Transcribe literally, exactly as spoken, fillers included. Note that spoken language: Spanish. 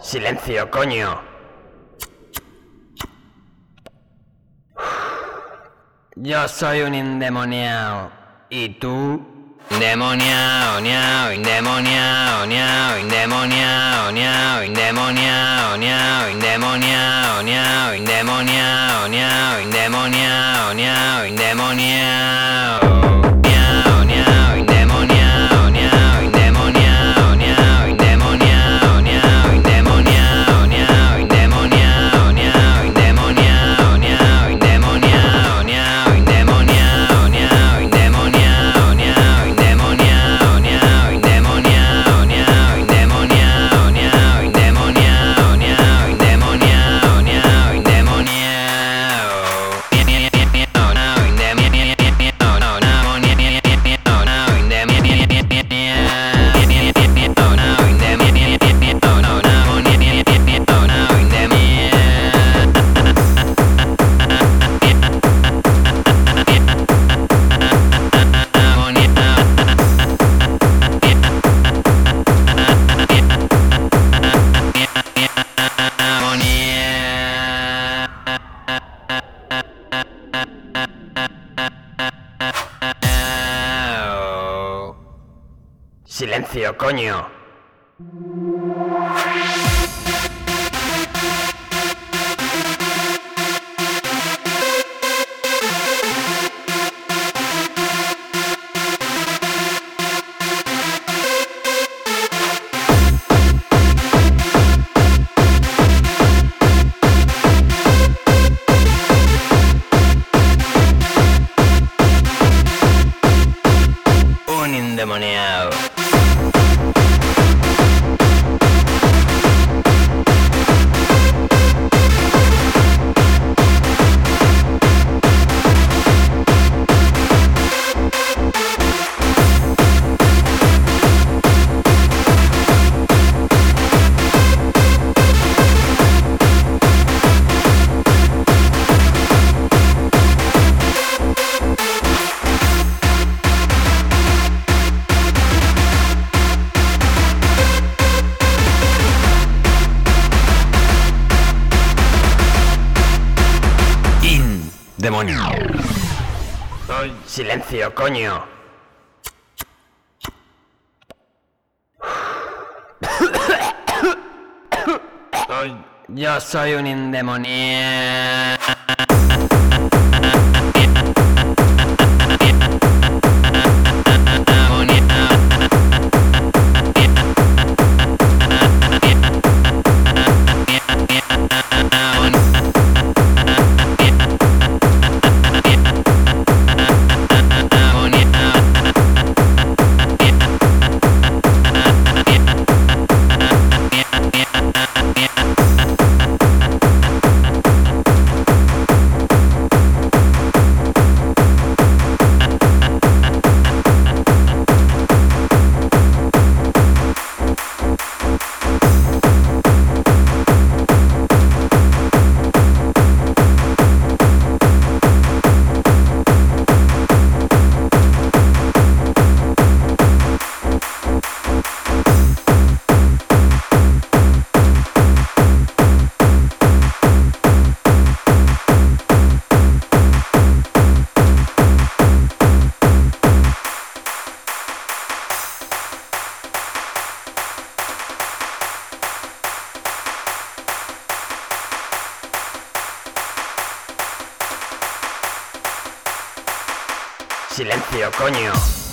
Silencio, coño. Yo soy un endemoniado. ¿Y tú? Endemoniado, niao, endemoniado, niao, endemoniado, niao, endemoniado, niao, endemoniado, niao, endemoniado, niao, endemoniado, niao, endemoniado. Niao, niao, endemoniado, niao, endemoniado, niao, endemoniado, niao, endemoniado, niao, endemoniado, niao, endemoniado, niao, endemoniado, niao, endemoniado, niao, endemoniado, niao, endemoniado, niao, endemoniado, niao, endemoniado, niao, endemoniado, niao, endemoniado, niao, Silencio, coño. Un endemoniado. Demonio. Ay. Silencio, coño. Ay. Yo soy un endemoniado. Silencio, coño.